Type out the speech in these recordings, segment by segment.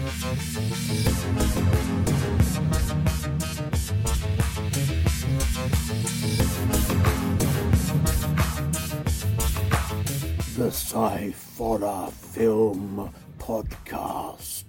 The Sci-Fi Film Podcast.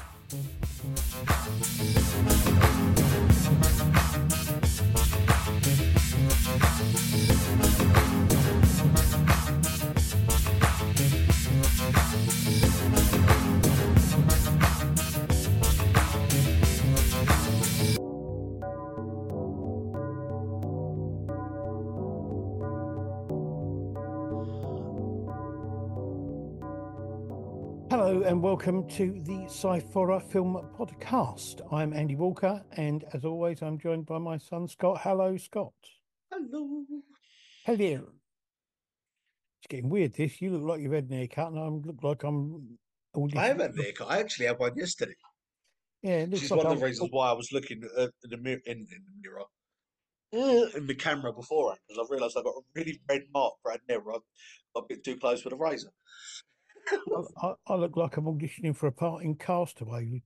Hello and welcome to the Sci-Fi Film Podcast. I'm Andy Walker, and as always, I'm joined by my son Scott. Hello, Scott. Hello. Hello. It's getting weird. This you look like you've had an haircut, and I look like I'm. I have had an haircut. I actually had one yesterday. Yeah, it Which looks is like one of the reasons why I was looking at the mirror, in the mirror, in the camera beforehand, because I realised I got a really red mark right there. I got a bit too close with a razor. I look like I'm auditioning for a part in Castaway.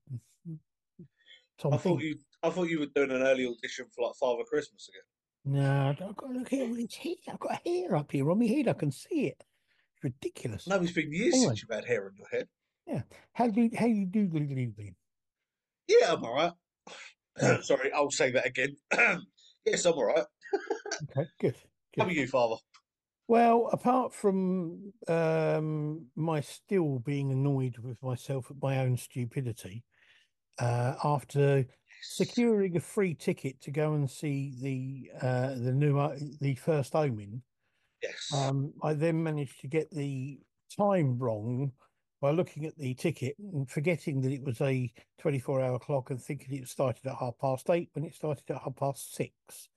Tom Fink. I thought you were doing an early audition for like Father Christmas again. No, I've got to look here. It's here. I've got hair up here on my head. I can see it. It's ridiculous. No, it's been years Anyway. since you've had hair on your head. Yeah. How you do? Yeah, I'm all right. Yeah. Sorry, I'll say that again. Yes, I'm all right. Okay, good. How are you, Father? Well, apart from my still being annoyed with myself at my own stupidity, after securing a free ticket to go and see the first Omen, Yes. I then managed to get the time wrong by looking at the ticket and forgetting that it was a 24-hour clock and thinking it started at 8:30 when it started at 6:30.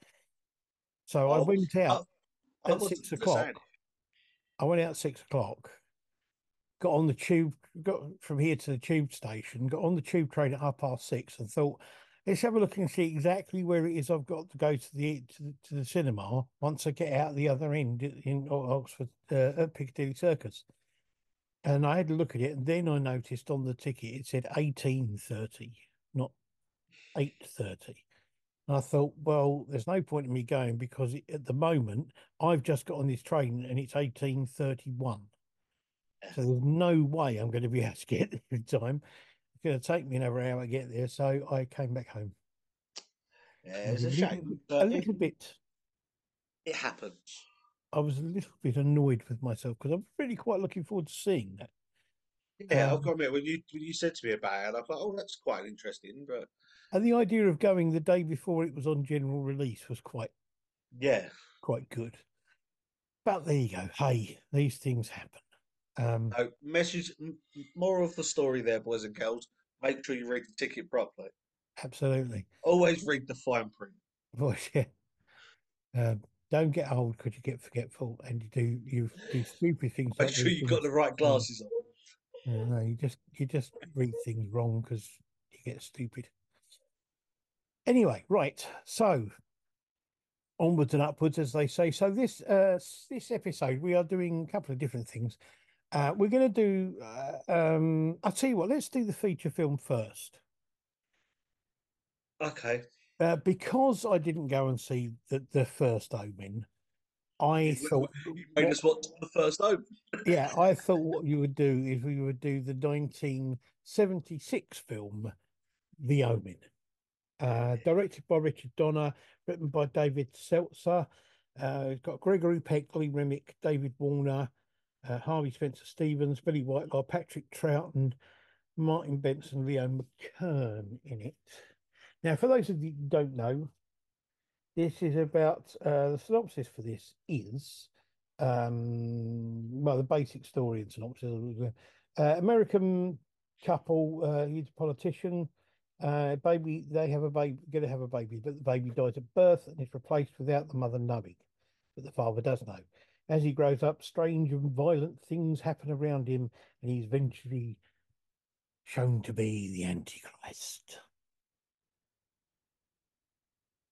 So I Oh, went out I at wasn't 6:00. I went out at 6:00, got on the tube, got from here to the tube station, got on the tube train at 6:30, and thought, let's have a look and see exactly where it is I've got to go to the cinema once I get out the other end in Oxford at Piccadilly Circus. And I had a look at it, and then I noticed on the ticket it said 18:30, not 8:30. And I thought, well, there's no point in me going because at the moment I've just got on this train and it's 18:31. So there's no way I'm going to be able to get there in time. It's going to take me another hour to get there. So I came back home. Yeah, it's a shame. But it happens. I was a little bit annoyed with myself because I'm really quite looking forward to seeing that. Yeah, I've got to admit, when you said to me about it, I thought, oh, that's quite interesting. But And the idea of going the day before it was on general release was yeah, quite good. But there you go. Hey, these things happen. no, more of the story there, boys and girls. Make sure you read the ticket properly. Absolutely. Always read the fine print. Well, yeah. Don't get old because you get forgetful and you do stupid things Make like sure these you've got things. the right glasses on. No, you just read things wrong because you get stupid. Anyway, right. So onwards and upwards, as they say. So this episode, we are doing a couple of different things. We're going to do. I'll tell you what. Let's do the feature film first. Okay. Because I didn't go and see the first Omen. I thought You made us watch the first open. Yeah, I thought what you would do is we would do the 1976 film, The Omen, directed by Richard Donner, written by David Seltzer. It's got Gregory Peck, Lee Remick, David Warner, Harvey Spencer Stevens, Billy Whitelaw, Patrick Troughton, Martin Benson, Leo McKern in it. Now, for those of you who don't know, this is about the synopsis for this is well, the basic story and synopsis. American couple, he's a politician. Baby, they have a baby, going to have a baby, but the baby dies at birth and is replaced without the mother knowing, but the father does know. As he grows up, strange and violent things happen around him, and he's eventually shown to be the Antichrist.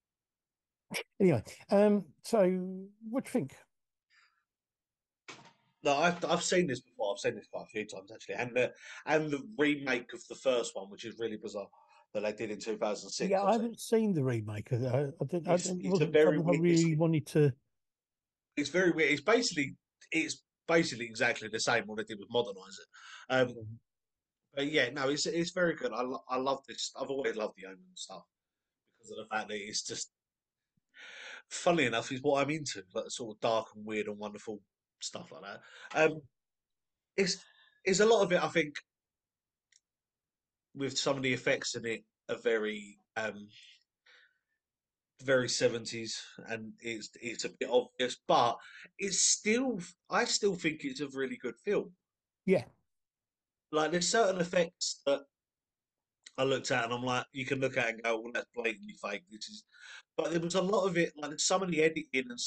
Anyway, so what do you think? No, I've seen this before. I've seen this quite a few times actually, and the remake of the first one, which is really bizarre, that they did in 2006. Yeah, I've I seen. haven't seen the remake. It It's a wasn't very something I weird. really wanted to. It's very weird. It's basically exactly the same. What they did with modernise it. But yeah, no, it's very good. I love this. I've always loved the Omen stuff because of the fact that it's just, funnily enough, is what I'm into, like sort of dark and weird and wonderful stuff like that. It's it's a lot of it. I think with some of the effects in it are very 70s, and it's a bit obvious, but it's still I still think it's a really good film. Yeah, Like there's certain effects that I looked at and I'm like, you can look at it and go, well, that's blatantly fake. This is, but there was a lot of it, like some of the editing and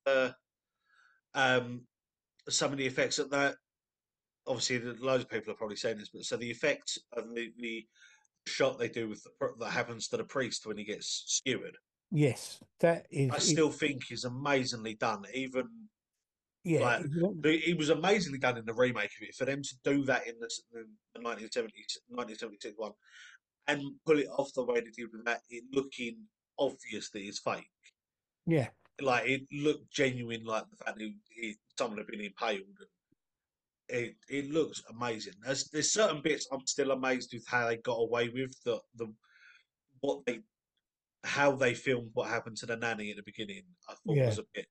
um some of the effects that obviously loads of people are probably saying this, but so the effects of the shot they do with that happens to the priest when he gets skewered, yes, that I is it. still think is amazingly done. Even Yeah, like it was amazingly done in the remake of it. For them to do that in the 1976 one and pull it off the way they did with that, it looking obvious that it's fake. yeah, Like it looked genuine, like the fact that someone had been impaled. It looks amazing. There's certain bits I'm still amazed with how they got away with the what they how they filmed what happened to the nanny at the beginning. I thought yeah. was a bit,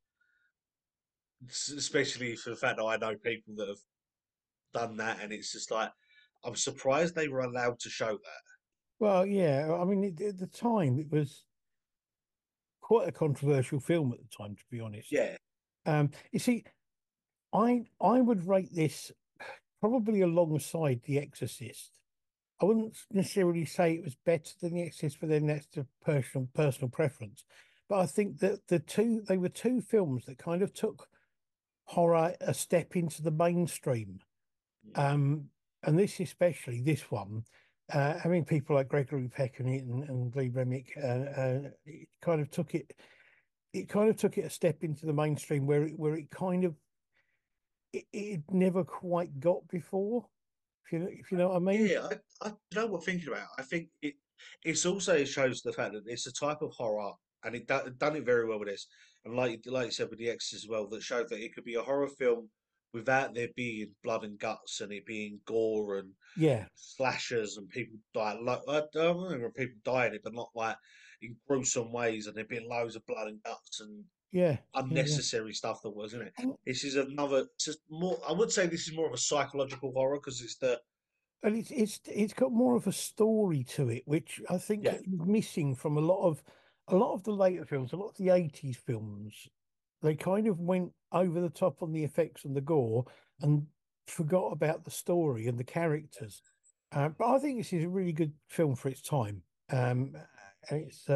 especially for the fact that I know people that have done that, and it's just like I'm surprised they were allowed to show that. Well, yeah. I mean, at the time, it was quite a controversial film at the time, to be honest. Yeah, You see, I would rate this probably alongside The Exorcist. I wouldn't necessarily say it was better than The Exorcist, but then that's the personal preference. But I think that they were two films that kind of took horror a step into the mainstream. Um, and this especially this one, having people like Gregory Peck in it and Lee Remick, it kind of took it. It kind of took it a step into the mainstream where it kind of it never quite got before. If you know what I mean? yeah. You know what I'm thinking about. I think it's also it shows the fact that it's a type of horror, and done it very well with this. And like you said with the X as well, that showed that it could be a horror film without there being blood and guts and it being gore and Yeah, slashes and people die. Like I don't remember people dying it, but not like in gruesome ways, and there being loads of blood and guts and yeah, yeah. unnecessary stuff that was in it. And, This is another. It's just more. I would say this is more of a psychological horror because it's the and it's got more of a story to it, which I think yeah is missing from a lot of the later films, a lot of the 80s films. They kind of went over the top on the effects and the gore and forgot about the story and the characters. But I think this is a really good film for its time. And it's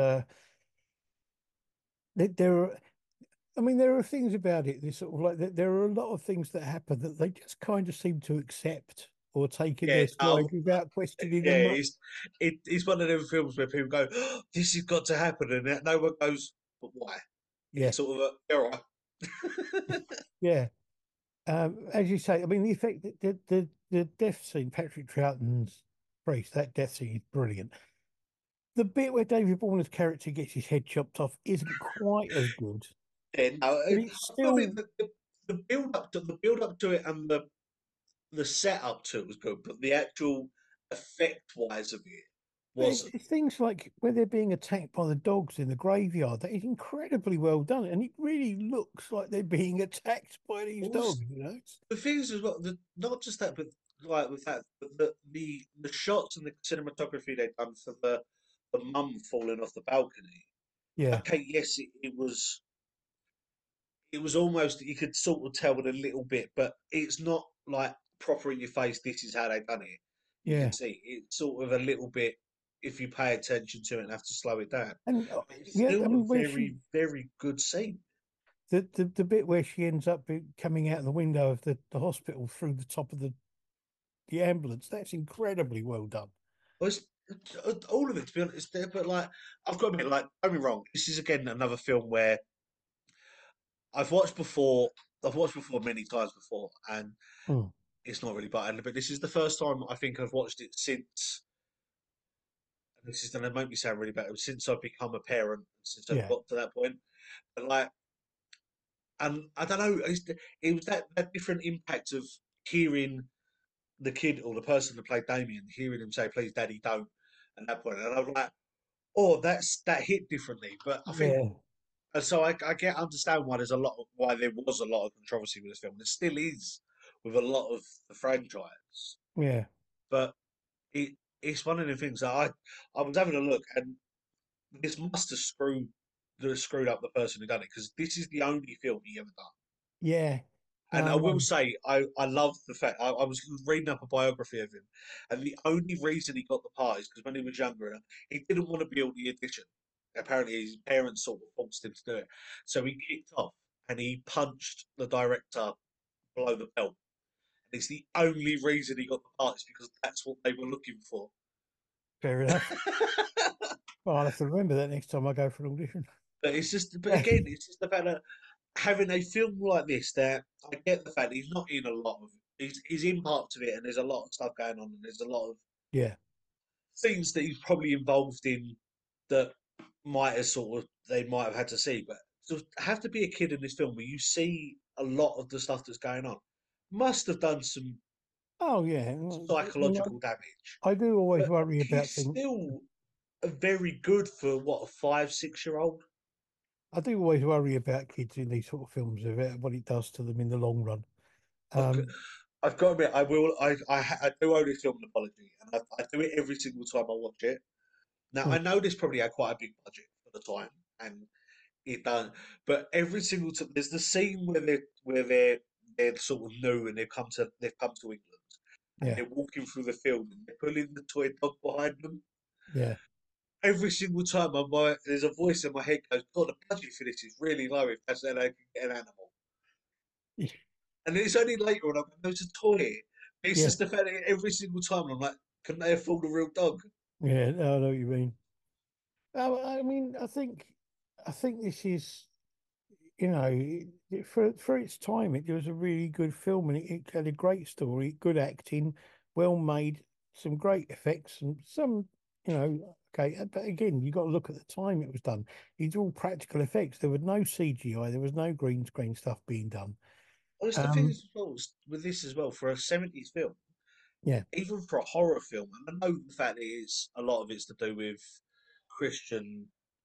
there are, I mean, there are things about it. This sort of like there are a lot of things that happen that they just kind of seem to accept or take in yeah. their stride without questioning Yeah, them much. it's one of those films where people go, oh, "This has got to happen," and no one goes, "But why?" Yeah, It's sort of a, all right. yeah. As you say, I mean, the effect, the death scene, Patrick Troughton's priest, that death scene is brilliant. The bit where David Warner's character gets his head chopped off isn't quite as good, Yeah, no, but it's I've got to still admit, the build up to it, and the setup to it was good, but the actual effect wise of it wasn't. it's things like where they're being attacked by the dogs in the graveyard. That is incredibly well done, and it really looks like they're being attacked by these Also, dogs. You know? the things as well, not just that, but like with that, but the shots and the cinematography they've done for the mum falling off the balcony. Yeah, Okay, yes, it was almost you could sort of tell it a little bit, but it's not like proper in your face. This is how they've done it. You yeah, can see it's sort of a little bit if you pay attention to it and have to slow it down. and But it's yeah, I still a mean, where she very good scene. the bit where she ends up coming out the window of the hospital through the top of the ambulance, that's incredibly well done. Well, all of it to be honest, but like I've got to admit, like don't be wrong. This is again another film where I've watched before. I've watched before many times before, and Mm. it's not really bad. But this is the first time I think I've watched it since. And this is going to make me sound really bad. Since I've become a parent, since I've Yeah, got to that point, but like, and I don't know, it was that different impact of hearing the kid or the person that played Damien, hearing him say, "Please, Daddy, don't," at that point, and I was like, "Oh, that hit differently." But I think, yeah, and so I get understand why there's a lot of why there was a lot of controversy with this film. There still is with a lot of the franchise, yeah, but it's one of the things that I was having a look, and this must have screwed up the person who done it because this is the only film he ever done. yeah. And I No, will say, I love the fact I was reading up a biography of him, and the only reason he got the part is because when he was younger, he didn't want to be on the audition. Apparently, his parents sort of forced him to do it, so he kicked off and he punched the director below the belt. And it's the only reason he got the part is because that's what they were looking for. fair enough. Well, I'll have to remember that next time I go for an audition. But again, it's just the fact that having a film like this, that I get the fact he's not in a lot of, he's in parts of it, and there's a lot of stuff going on, and there's a lot of Yeah, things that he's probably involved in that might have sort of they might have had to see, but to have to be a kid in this film where you see a lot of the stuff that's going on must have done some oh yeah. Well, psychological damage. I do always But worry about he's things. still a very good for what, a 5, 6 year old. I do always worry about kids in these sort of films of it, what it does to them in the long run. I've Um, I've got to admit, I will. I do owe this film an apology, and I do it every single time I watch it. Now mm, I know this probably had quite a big budget for the time, and it done. But every single time, there's the scene where they're sort of new and they've come to England and yeah, they're walking through the field and they're pulling the toy dog behind them. yeah, Every single time, there's a voice in my head goes, "God, the budget for this is really low. If that's how they can get an animal." And it's only later when I go, "No, it's a toy." It's yeah, just the fact that every single time I'm like, "Couldn't they afford a real dog?" yeah. I know what you mean. I mean, I think this is, for its time, it was a really good film, and it had a great story, good acting, well made, some great effects, and some, okay. But again, you got to look at the time it was done. It's all practical effects. There was no CGI. There was no green screen stuff being done. Well, it's the thing Um, as well with this as well for a '70s film. yeah, Even for a horror film, and I know the fact is a lot of it's to do with Christian,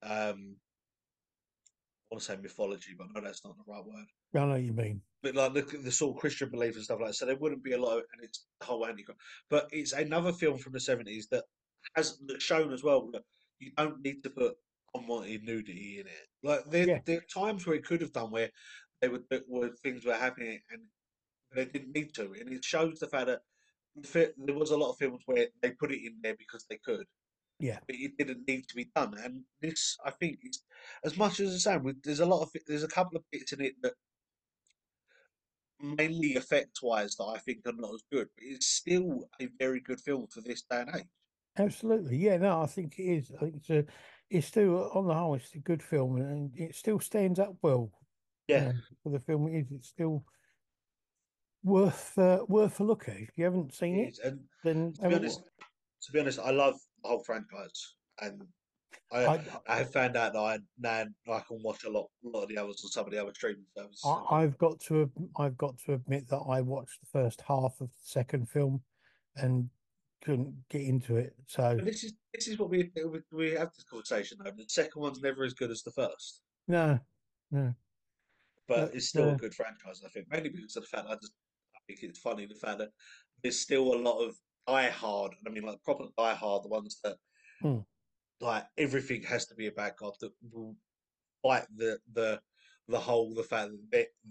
I want to say mythology, but no, that's not the right word. I know what you mean. But like the sort of Christian belief and stuff like that, so there wouldn't be a lot of, and it's the whole anti. But it's another film from the '70s that has that's shown as well that you don't need to put unwanted nudity in it. Like Yeah, there are times where it could have done where they would where things were happening and they didn't need to, and it shows the fact that there was a lot of films where they put it in there because they could, yeah, but it didn't need to be done. And this, I think, is as much as I say, there's a lot of there's a couple of bits in it that mainly effect wise that I think are not as good, but it's still a very good film for this day and age. absolutely. Yeah, no, I think it is. I think it's still on the whole, it's a good film, and it still stands up well. Yeah, For the film it is, it's still worth a look at. If you haven't it seen it, is. And then to have be a honest, watch. I love the whole franchise, and I I, I have found out that now I can watch a lot of the others on some of the other streaming services as well. I've got to admit that I watched the first half of the second film and couldn't get into it. So But this is what we have this conversation though. The second one's never as good as the first, no, no, but but it's still a good franchise. I think mainly because of the fact I think it's funny the fact that there's still a lot of die hard, and I mean like proper die hard, the ones that mm, like everything has to be a bad god that will fight the fact that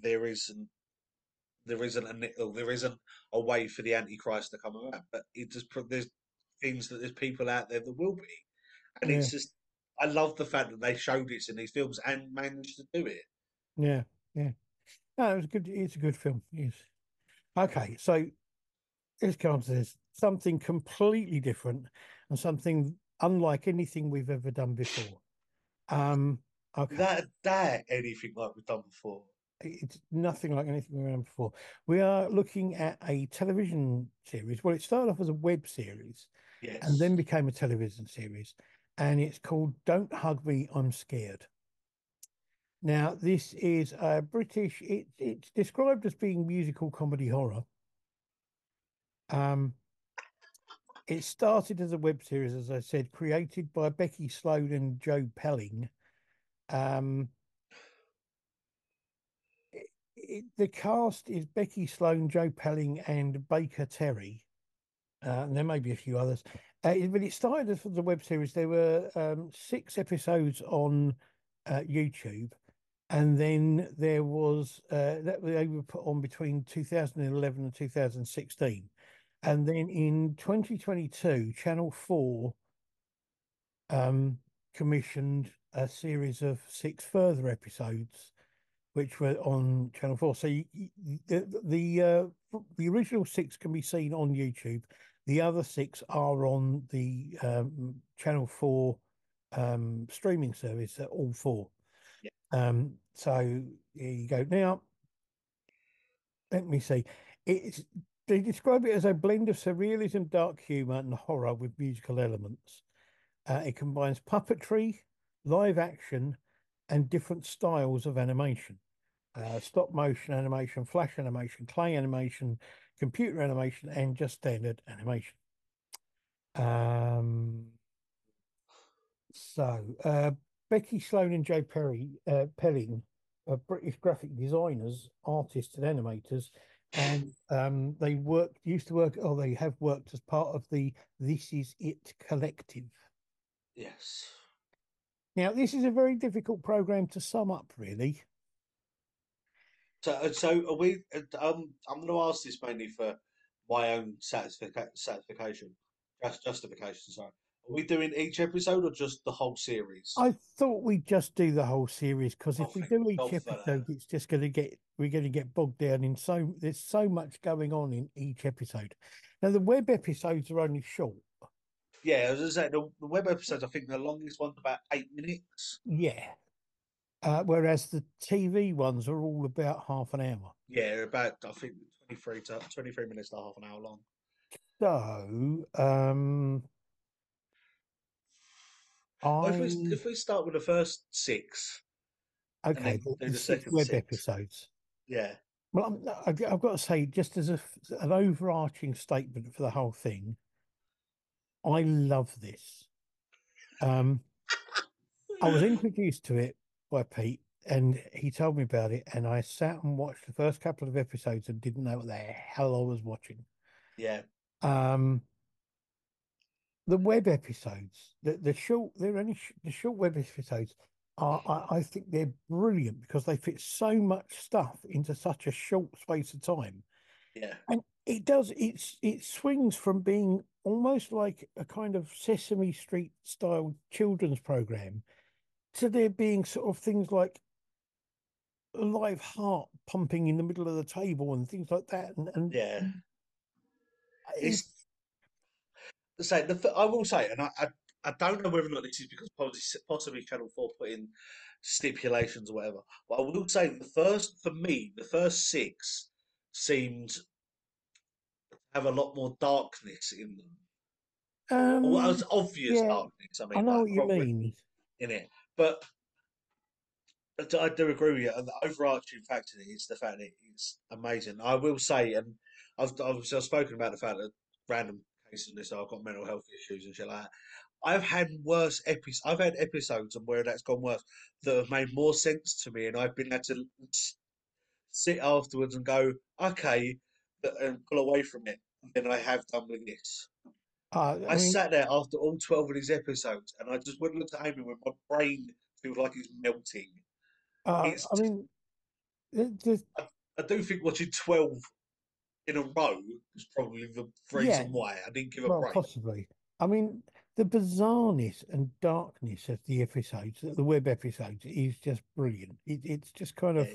there isn't a way for the Antichrist to come around, but it just there's things that there's people out there that will be, and yeah, it's just I love the fact that they showed it in these films and managed to do it. yeah, yeah. No, it was good. It's a good film. Yes. Okay, so let's come on to this. Something completely different and something unlike anything we've ever done before. Um, okay. That anything like we've done before. It's nothing like anything we've done before. We are looking at a television series. Well, it started off as a web series and Yes. then became a television series, and it's called Don't Hug Me, I'm Scared. Now, this is a British, it's described as being musical comedy horror. Um, it started as a web series, as I said, created by Becky Sloan and Joe Pelling. Um, the cast is Becky Sloan, Joe Pelling, and Baker Terry. And there may be a few others. But it started as a web series. There were 6 episodes on YouTube, and then there was that they were put on between 2011 and 2016. And then in 2022, Channel 4 um, commissioned a series of 6 further episodes which were on Channel 4. So the original 6 can be seen on YouTube. The other 6 are on the Channel 4 streaming service, all 4. Yeah. So here you go. Now, let me see. It's They describe it as a blend of surrealism, dark humor, and horror with musical elements. It combines puppetry, live action, and different styles of animation. Stop motion animation, flash animation, clay animation, computer animation, and just standard animation. Um, Becky Sloan and Joe Pelling are British graphic designers, artists, and animators, and used to work, or they have worked as part of the This Is It collective. Yes. Now, this is a very difficult program to sum up, really. So are we? I'm going to ask this mainly for my own satisfaction, just justification. Sorry, are we doing each episode or just the whole series? I thought we'd just do the whole series because Oh, if we thank do each God for that. episode, it's just going to get we're going to get bogged down in there's so much going on in each episode. Now the web episodes are only short. Yeah, as I said, the web episodes. I think the longest one's about 8 minutes. Yeah. Whereas the TV ones are all about half an hour. Yeah, about I think 23 minutes to half an hour long. So, Well, I if we start with the first 6 and okay, then do the the six second web 6, episodes. yeah, Well, I've got to say, just as an overarching statement for the whole thing, I love this. Um, I was introduced to it by Pete, and he told me about it, and I sat and watched the first couple of episodes and didn't know what the hell I was watching. yeah, Um, the web episodes, the short web episodes I think they're brilliant because they fit so much stuff into such a short space of time, yeah, and it swings from being almost like a kind of Sesame Street style children's program to there being sort of things like a live heart pumping in the middle of the table and things like that. And yeah. it, It's say I will say, and I don't know whether or not this is because possibly Channel 4 put in stipulations or whatever, but I will say for me, the first 6 seemed to have a lot more darkness in them. Or well, um, as obvious yeah, darkness, I I mean, know like what you proper mean. in it. But I do agree with you. And the overarching factor is the fact that it's amazing. I will say, and I've spoken about the fact that random cases of this, I've got mental health issues and shit like that. I've had worse episodes. I've had episodes and where that's gone worse that have made more sense to me, and I've been able to sit afterwards and go, okay, and pull away from it than I have done with this. I I mean, sat there after all 12 of these episodes, and I just wouldn't look at Amy when my brain feels like it's melting. It's I mean, the I do think watching 12 in a row was probably the yeah, reason why I didn't give a well, break. possibly. I mean, the bizarreness and darkness of the episodes, the web episodes, is just brilliant. It's just kind Yeah, of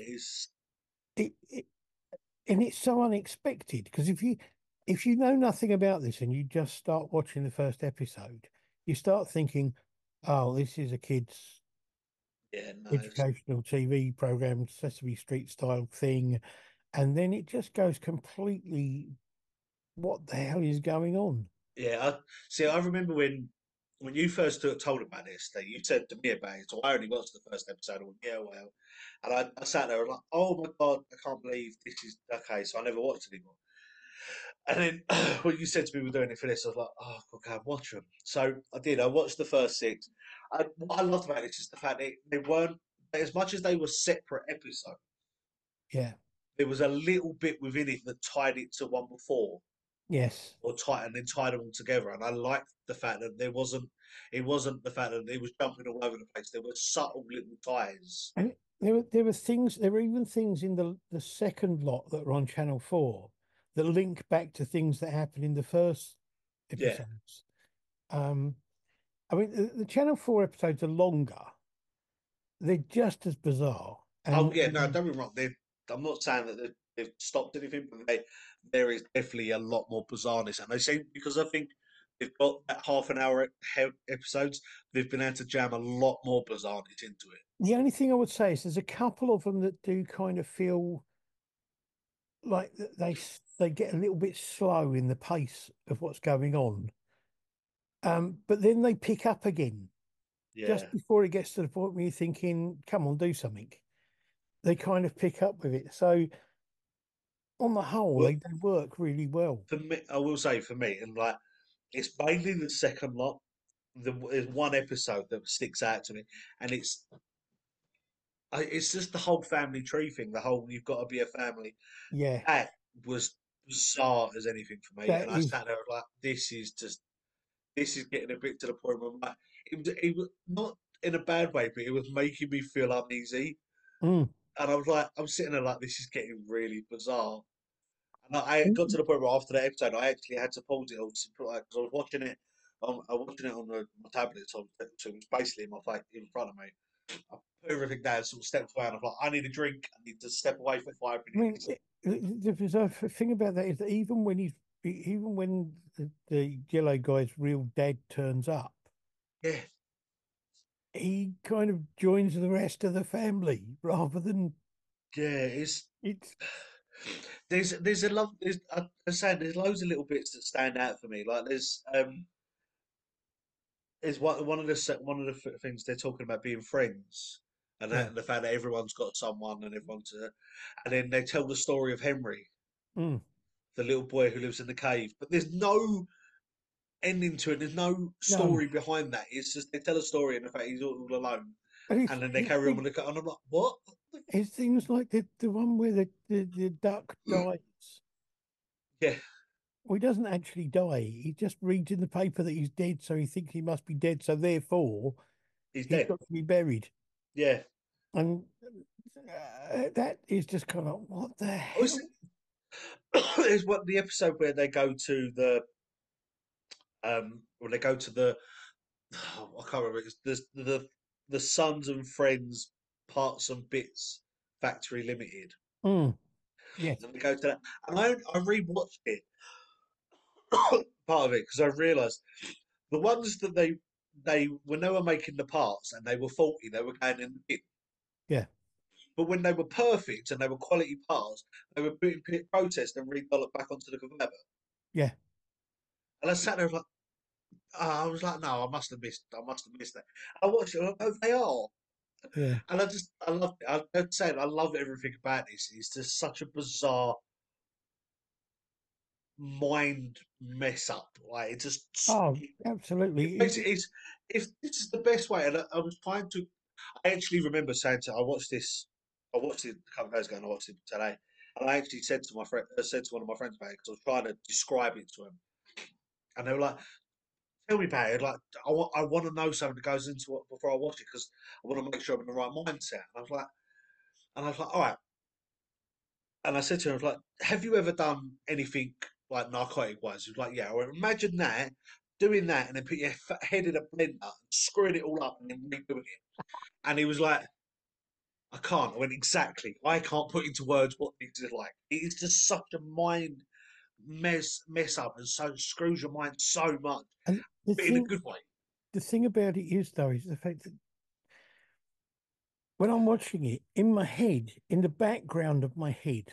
it and it's so unexpected because if you know nothing about this and you just start watching the first episode, you start thinking, "Oh, this is a kid's Yeah, nice. educational TV program, Sesame Street style thing, and then it just goes completely. What the hell is going on? Yeah, see. I remember when you first told about this, that you said to me about it. So I only watched the first episode. I went, yeah, well, and I sat there and like, oh my god, I can't believe this is okay. So I never watched it anymore. And then when you said to me we're doing it for this, I was like, oh, God, go and watch them. So I did. I watched the first six. What I loved about this is the fact that they weren't, as much as they were separate episodes, Yeah. there was a little bit within it that tied it to one before, Yes. or tied them all together. And I liked the fact that it wasn't the fact that it was jumping all over the place. There were subtle little ties. And there were things, there were even things in the second lot that were on Channel 4 that link back to things that happened in the first Yeah. episodes. Um, I mean, the Channel 4 episodes are longer. They're just as bizarre. Oh And, yeah, no, and don't be wrong. I'm not saying that they've stopped anything, but there is definitely a lot more bizarreness, and they seem because I think they've got that half an hour episodes, they've been able to jam a lot more bizarreness into it. the only thing I would say is there's a couple of them that do kind of feel like they get a little bit slow in the pace of what's going on. But then they pick up again Yeah, just before it gets to the point where you're thinking, come on, do something. They kind of pick up with it. So on the whole, well, they work really well. for me, I will say for me, and like it's mainly the second lot. There's one episode that sticks out to me, and it's just the whole family tree thing. The whole you've got to be a family. Yeah, That was bizarre as anything for me, that and I is. sat there like, this is getting a bit to the point where it was not in a bad way, but it was making me feel uneasy. Mm. And I was like, I'm sitting there like, this is getting really bizarre. And I got to the point where after that episode, I actually had to pause it all because I was watching it. I was watching it on my tablet, so it was basically in my face in front of me. I put everything down, sort of stepped away, and I'm like, I need a drink. I need to step away for 5 minutes. The bizarre thing about that is that even when the yellow guy's real dad turns up, Yeah, he kind of joins the rest of the family rather than yeah. It's it's. there's a love. I said there's loads of little bits that stand out for me. Like there's one of the things they're talking about being friends, and Yeah. that, the fact that everyone's got someone and and then they tell the story of Henry, Mm. the little boy who lives in the cave. But there's no ending to it. There's no No, story behind that. It's just they tell a story and the fact he's all alone, but and then they carry on with the. And I'm like, what? it's things like the one where the duck dies. Yeah, Well, he doesn't actually die. He just reads in the paper that he's dead, so he thinks he must be dead. So therefore, he's he's dead. got to be buried. Yeah. And that is just kind of what the I was. hell? There's what the episode where they go to the when they go to the I can't remember. It's the Sons and Friends Parts and Bits Factory Limited, Mm, yes, and they go to that. And I rewatched it, part of it, because I realised the ones that they when they were making the parts and they were faulty, they were going in the bin. yeah, But when they were perfect and they were quality parts, they were put in protest and re-dolled back onto the conveyor. yeah, And I sat there like, I was like, no, I must have missed that. I watched it. Oh, they are. yeah. And I love it. I'm saying I love everything about this. It's just such a bizarre mind mess up. Like it just, Oh, it absolutely. basically is. If this is the best way, and I was trying to, I actually remember saying to, I watched it a couple of days ago, and I watched it today, and I actually said to my friend, said to one of my friends about it because I was trying to describe it to him, and they were like, "Tell me about it. Like, I want to know something that goes into it before I watch it because I want to make sure I'm in the right mindset." And I was like, all right. And I said to him, I was like, have you ever done anything like narcotic wise? He was like, yeah. I went, imagine that, doing that, and then put your head in a blender and screwing it all up and then redoing it. And he was like, I can't. I went, exactly. I can't put into words what things are like. It is just such a mind mess up and so screws your mind so much, And but in a good way. the thing about it is though, is the fact that when I'm watching it in my head, in the background of my head,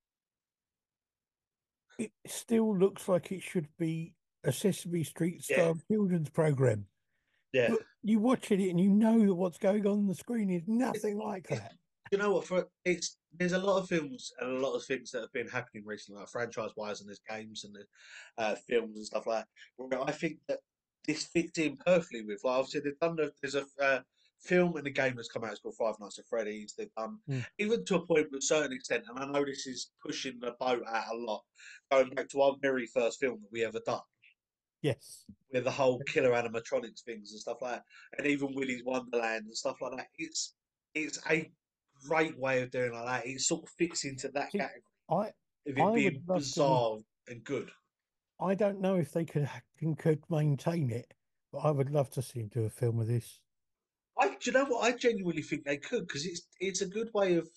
it still looks like it should be a Sesame Street Yeah, style children's program. yeah. But you watching it and you know that what's going on the screen is It, nothing like it, that. you know what? There's a lot of films and a lot of things that have been happening recently, like franchise wise, and there's games and there's films and stuff like that. Where I think that this fits in perfectly with. Like obviously, there's a film and a game that's come out. It's called Five Nights at Freddy's. They've done Mm, even to a point to a certain extent, and I know this is pushing the boat out a lot. Going back to our very first film that we ever done, yes. with the whole killer animatronics things and stuff like that, and even Willy's Wonderland and stuff like that. It's a great way of doing like that. It sort of fits into that See, category I of it I would being love to. bizarre and good. I don't know if they could maintain it, but I would love to see him do a film of this. Do you know what? I genuinely think they could because it's a good way of.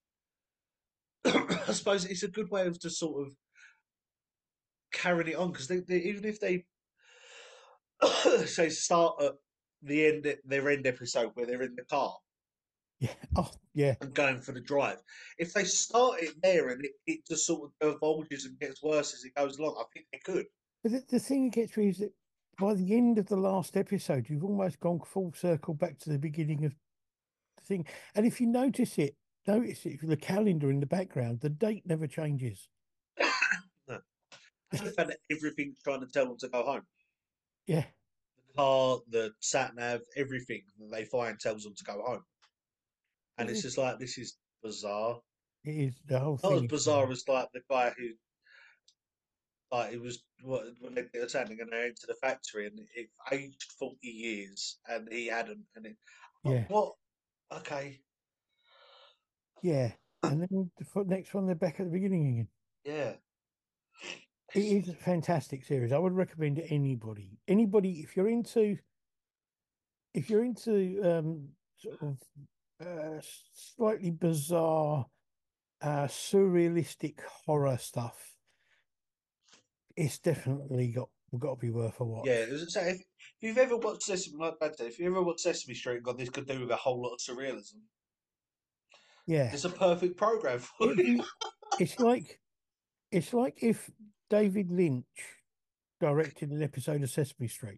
I suppose it's a good way of just sort of carrying it on because even if they say start at their end episode where they're in the car Yeah. Oh, yeah. and going for the drive. If they start it there and it just sort of divulges and gets worse as it goes along, I think they could. But the thing that gets me is that by the end of the last episode, you've almost gone full circle back to the beginning of the thing. And if you notice it, the calendar in the background, the date never changes. No. And the fact that everything's trying to tell them to go home. Yeah, The car, the sat nav, everything that they find tells them to go home. And it's it, just like, this is bizarre. it is the whole Not as thing. bizarre as like the guy who, like, it was when they were standing and they entered the factory and it aged 40 years and he hadn't. And it, Yeah, what? Okay. yeah. And then next one, they're back at the beginning again. Yeah. It is a fantastic series. I would recommend it to anybody. Anybody, if you're into sort of slightly bizarre, surrealistic horror stuff, it's definitely got to be worth a Yeah, watch. as I say, if you've ever watched Sesame, like Dad said, if you ever watched Sesame Street and got this could do with a whole lot of surrealism, Yeah, it's a perfect program for it'd you. be. It's like if David Lynch directed an episode of Sesame Street.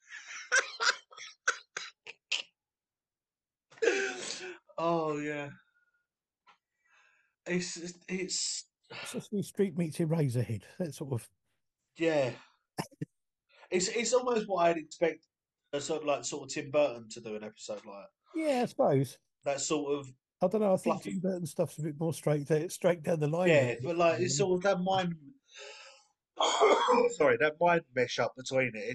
Oh yeah, it's Sesame Street meets Eraserhead. That sort of. yeah, it's almost what I'd expect a sort of Tim Burton to do an episode like Yeah, I suppose. that sort of I don't know. I think fluffy. Tim Burton stuff's a bit more straight down the line than Yeah, this. but like it's sort of that mind. Sorry, that mind mesh up between it.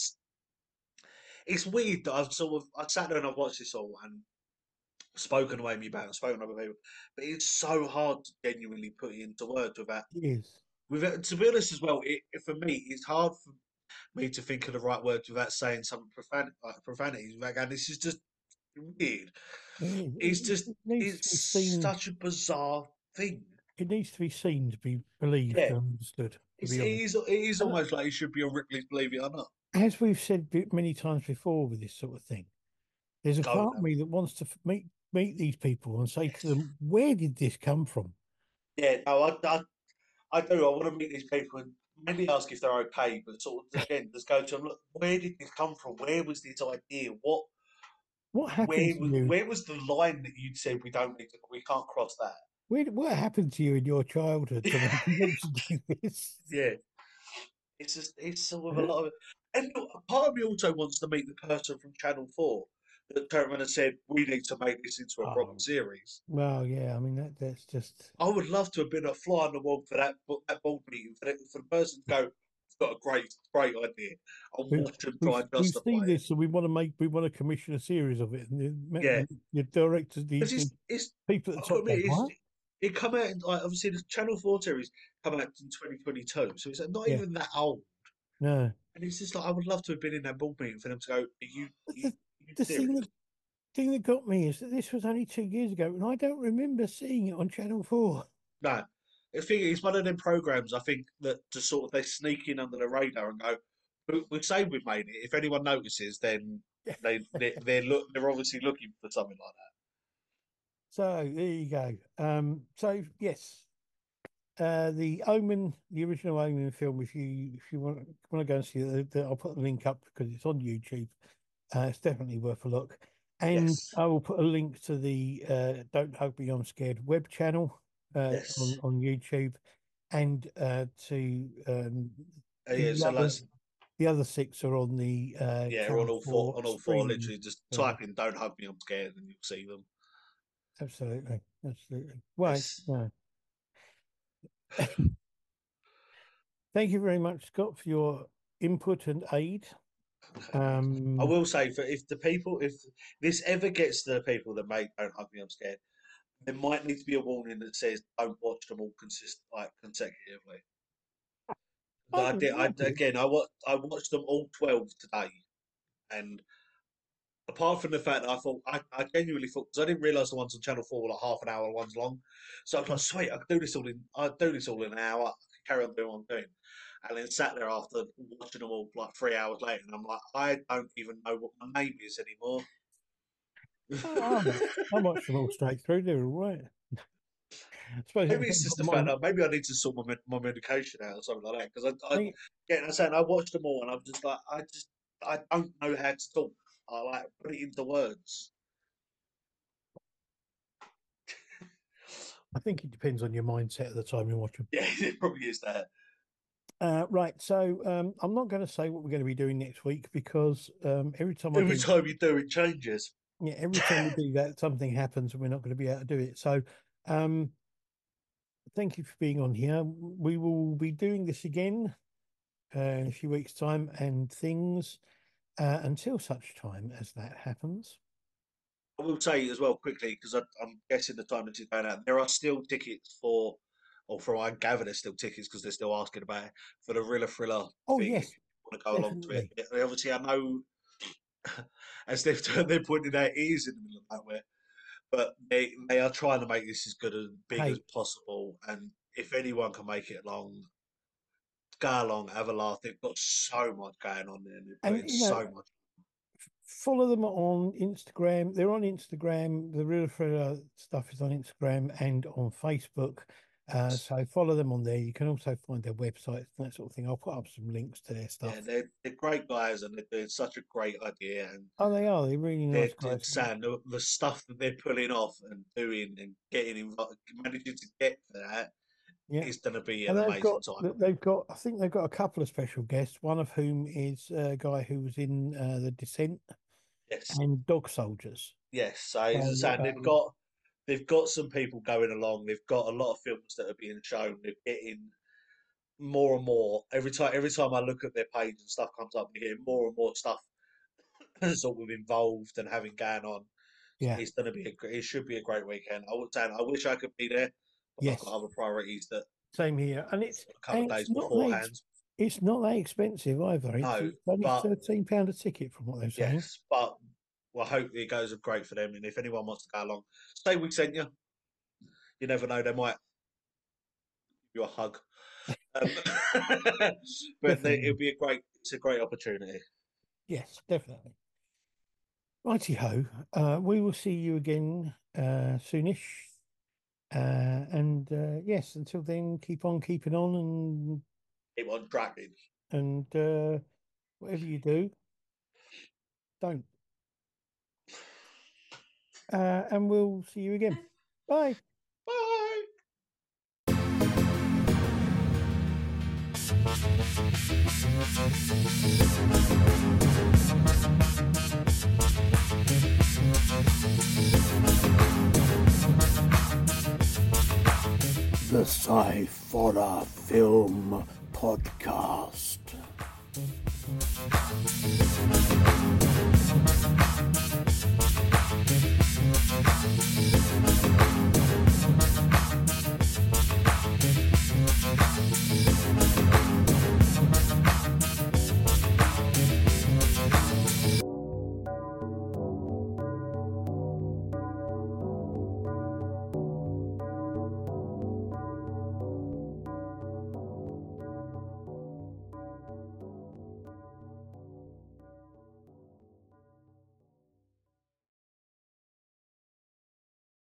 It's weird that I sat there and I've watched this all and spoken away me about and spoken about people, but it's so hard to genuinely put it into words without. It is. To be honest, as well, for me, it's hard for me to think of the right words without saying some profanities. Like, and this is just weird. It is. It's just It needs to be it's seen. such a bizarre thing. It needs to be seen to be believed Yeah, and understood. To it's be honest, it is and almost like it should be on Ripley's Believe It or Not. as we've said many times before with this sort of thing, there's a Go part of now. me that wants to meet these people and say to Yes. them, "Where did this come from?" Yeah, no, I do. I want to meet these people and mainly ask if they're okay, but sort of again, just go to them. Look, where did this come from? Where was this idea? What happened to you? Where was the line that you'd said we can't cross that? What happened to you in your childhood to make you want to do this? Yeah, it's just it's sort of a lot of, and look, part of me also wants to meet the person from Channel Four that turned around and said we need to make this into a proper Oh, series. well, yeah. I mean that's just. I would love to have been a fly on the wall for that board meeting for the person to go, "I've got a great idea," and We've, watch them try we've and we've justify seen it. this, and we want to commission a series of it. And Yeah, the directors, because the it's people at I've the got top to go, admit, "What?" it come out in, like obviously the Channel Four series come out in 2022, so it's not Yeah, even that old. no. And it's just like I would love to have been in that board meeting for them to go, But you the serious?" thing that got me is that this was only 2 years ago, and I don't remember seeing it on Channel 4. No, I think it's one of them programs. I think that to sort of they sneak in under the radar and go, We say we've made it. If anyone notices, then they're obviously looking for something like that." So there you go. So yes, the Omen, the original Omen film. If you want to go and see it, I'll put the link up because it's on YouTube. It's definitely worth a look. And Yes, I will put a link to the Don't Hug Me, I'm Scared web channel yes. on YouTube, and to Yeah, so like, the other six are on the yeah, Channel 4 on all four. streaming Literally, just service. type in "Don't hug me, I'm scared," and you'll see them. Absolutely, absolutely. Right. Yes. No. Thank you very much, Scott, for your input and aid. I Um, will say, for if this ever gets to the people that make "Don't hug me, I'm scared," there might need to be a warning that says don't watch them all consecutively. I did. I did. I watched them all 12 today, and apart from the fact that I genuinely thought, because I didn't realise the ones on Channel 4 were like half an hour ones long, so I was like, sweet, I do this all in an hour. I can carry on doing what I'm doing, and then sat there after watching them all like 3 hours later, and I'm like, I don't even know what my name is anymore. Oh, I watched them all straight through. They were all right. I suppose it Maybe it's depends just on the fact mine. that maybe I need to sort my medication out or something like that. Because I think, yeah, I'm saying I watched them all, and I'm just like, I don't know how to talk. I like put it into words. I think it depends on your mindset at the time you watch them. Yeah, it probably is that. Right. So I'm not going to say what we're going to be doing next week because every time I Every do, time you do, it changes. yeah, every time we do that, something happens and we're not going to be able to do it. So um, thank you for being on here. We will be doing this again in a few weeks' time and things until such time as that happens. I will say as well quickly because I'm guessing the time that is going out. There are still tickets for, or from I gather there's still tickets because they're still asking about it for the Rilla Thriller Oh, thing. If yes, you want to go along to it, definitely. obviously I know they're pointing out, it is in the middle of nowhere, but they are trying to make this as good and big as Hey, possible. And if anyone can make it along, go along, have a laugh. They've got so much going on there, and they're and putting so much. follow them on Instagram. They're on Instagram. The Real Thriller stuff is on Instagram and on Facebook. So follow them on there. You can also find their websites and that sort of thing. I'll put up some links to their Yeah, stuff. they're great guys, and they're doing such a great idea. And Oh, they are. They're really nice they're guys. saying the stuff that they're pulling off and doing and getting involved, managing to get to that Yeah. is going to be an And amazing time. I think they've got a couple of special guests, one of whom is a guy who was in The Descent Yes, and Dog Soldiers. yes. So So, as I say, they've got some people going along. They've got a lot of films that are being shown. They're getting more and more every time I look at their page and stuff comes up. They're getting more and more stuff sort of involved and having going on. So yeah, it's going to be it should be a great weekend. I would say I wish I could be there, but I've got yes, other priorities that same here. a couple of days beforehand. it's not that expensive either. No, It's only but £13 a ticket from what they're saying. yes, but well, hopefully it goes great for them. And if anyone wants to go along, say we sent you. You never know; they might give you a hug. Um, it'll Definitely. be it's a great opportunity. Yes, definitely. Righty ho. We will see you again soonish. And yes, until then, keep on keeping on Keep on tracking. and whatever you do, don't. And we'll see you again. Bye. Bye. The Sci-Fi Film Podcast.